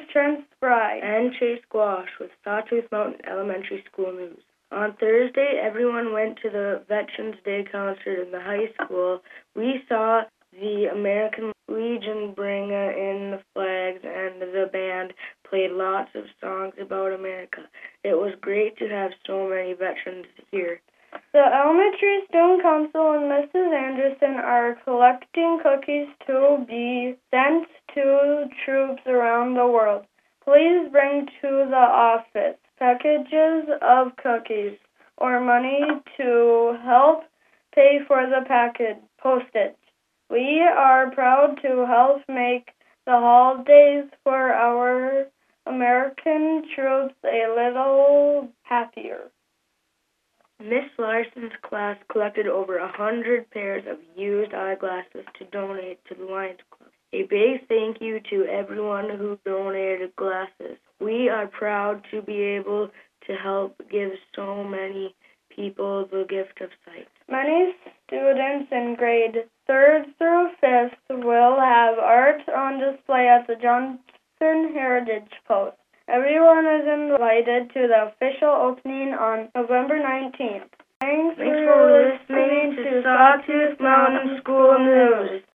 Trent Spry and Chase Squash with Sawtooth Mountain Elementary School News. On Thursday, everyone went to the Veterans Day concert in the high school. We saw the American Legion bring in the flags, and the band played lots of songs about America. It was great to have so many veterans here. The Elementary Student Council and Mrs. Anderson are collecting cookies to be sent to troops around the world. Please bring to the office packages of cookies or money to help pay for the postage. We are proud to help make the holidays for our American troops a little happier. Miss Larson's class collected over 100 pairs of used eyeglasses to donate to the Lions Club. A big thank you to everyone who donated glasses. We are proud to be able to help give so many people the gift of sight. Many students in grade 3rd through 5th will have art on display at the Johnson Heritage Post. Everyone is invited to the official opening on November 19th. Thanks for listening to Sawtooth Mountain School News.